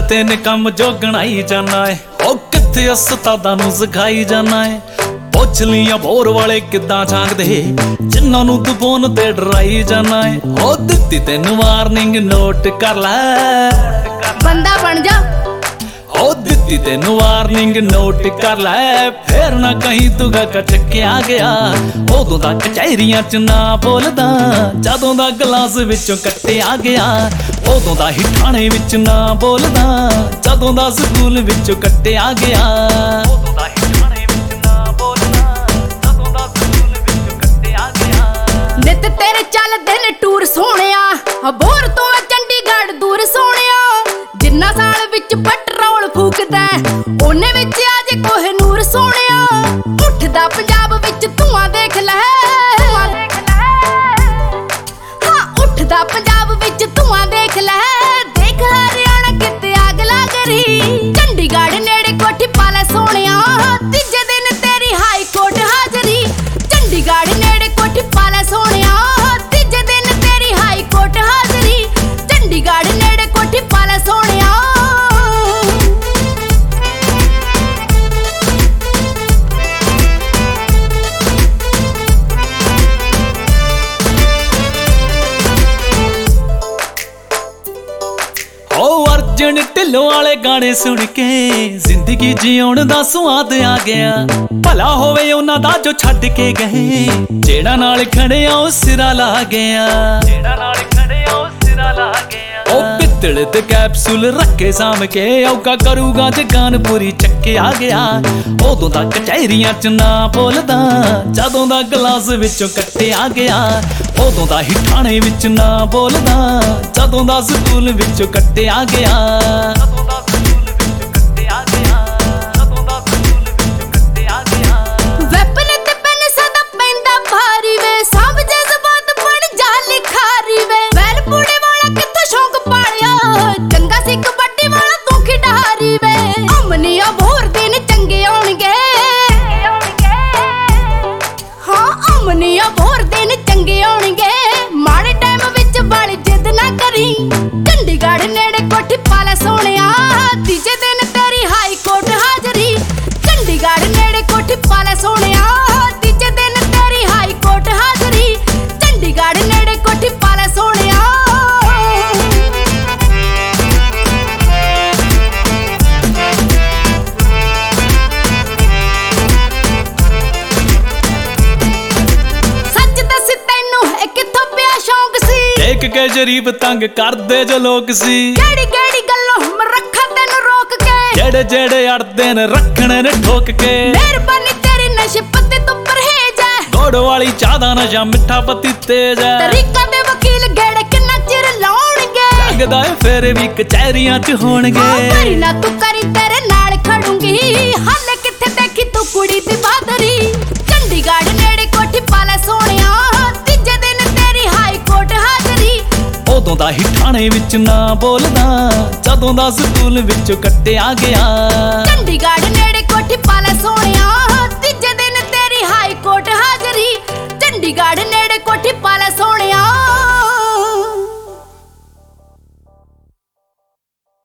तेने कम जो गणाई जाना है ओ किथे उस्तादां नूं सिखाई जाना है। पुछ लिया बोर वाले किदां झांकदे जिन्हां नूं तू फोन ते डराई जाना है। ओ दित्ती तैनूं वार्निंग नोट कर लै बंदा बन जा। ओ दित्ती तैनूं वार्निंग नोट कर लै फिर ना कहीं तू गा चक्या गया। उदों दा कचहरियां च ना बोलदा जदों दा गलास विचों कट्टिया गया। उदों दा ही ठाणे विच ना बोलदा जदों दा स्कूल विचों कट्टिया गया। उदों दा ही ठाणे विच ना बोलदा जदों दा स्कूल विचों कट्टिया गया। नित तेरे चलदे ने टूर सोहणिया बोर तो चंडीगढ़ दूर सोहणिया। जिन्ना साल विच पेट्रोल फूकदा ओने विच अजे कोहनूर सोहणिया। उठदा पंजाब विच धुआं देख लै हाँ उठदा पंजाब विच धुआं देख लै। देख हरियाणा किते आग लग रही चंडीगढ़ नेड़े कोठी पाला सोहणिया। तीजे दिन तेरी हाई कोर्ट हाजरी चंडीगढ़ नेड़े कोठी पाला सोहणिया। तीजे दिन तेरी हाई कोर्ट हाजरी चंडीगढ़ नेड़े कोठी पाला सोहणिया। अर्जुन ढिल्लों वाले गाने सुन के जिंदगी जीउण दा स्वाद आ गया। भला होवे उन्हां दा जो छड्ड के गए जेड़ा नाल खड़िया ओ सिरा ला गया। जेड़ा नाल खड़िया ओ सिरा ला गया। ओ पित्तल ते कैप्सूल रखे साम के औका करूगा जगान पूरी चक्के आ गया। उदों दा कचहरियां च ना बोलदा जदों दा गलास विचों कट्टिया गया। उदों दा ही ठाणे विच ना बोलदा जदों दा स्कूल विचों कट्टिया गया। जदों दा स्कूल विचों कट्टिया गया। जदों दा स्कूल विचों कट्टिया गया। वैपन ते पेन सदा पैंदा भारी वे सब जज्बात बन जा लिखारी वे। वैल पूड़े वाला कित्थों शौक पालिया चंगा सी कबड्डी वाला तू खिडारी वे। अमनिया भोर दिन चंगे आउणगे हाँ अमनिया भोर दिन चंगे आउणगे। माड़े टाइम विच वाली जिद ना करी चंडीगढ़ नेड़े कोठी पाला सोहणिया। तीजे दिन तेरी हाई कोर्ट हाजरी चंडीगढ़ नेड़े कोठी पाला सोहणिया। तीजे दिन तेरी हाई कोर्ट हाजरी चंडीगढ़ नेड़े कोठी पाला सोहणिया। सच दस तैनू है कित्थों पिया शौक सी देख के शरीफ तंग करदे जो लोग सी। केड़ी केड़ी गल्लों मैं रखा तैनू रोक के जेड़े जेड़े अड़दे न रखने ने ठोक के। मेहरबानी तेरी नशे पत्ते तो परहेज है गोड़ वाली चाह दा नशा मिठा पत्ती तेज है। तरीका दे वकील गेड़े किन्ना चिर लाउणगे लगदा है फेर भी कचहरियां च होणगे। करी ना तू करी तेरे नाल खड़ूंगी हाले किथे देखी तू कुड़ी दी बहादुरी। चंडीगढ़ नेड़े कोठी पाला सोहणिया। तीजे दिन तेरी हाई कोर्ट हाजरी उदों दा ही ठाणे विच ना बोलदा जदों दा स्कूल विचों कट्टिया गया। चंडीगढ़ नेड़े कोठी पाला सोहणिया। तीजे दिन तेरी हाई कोर्ट हाजरी चंडीगढ़ नेड़े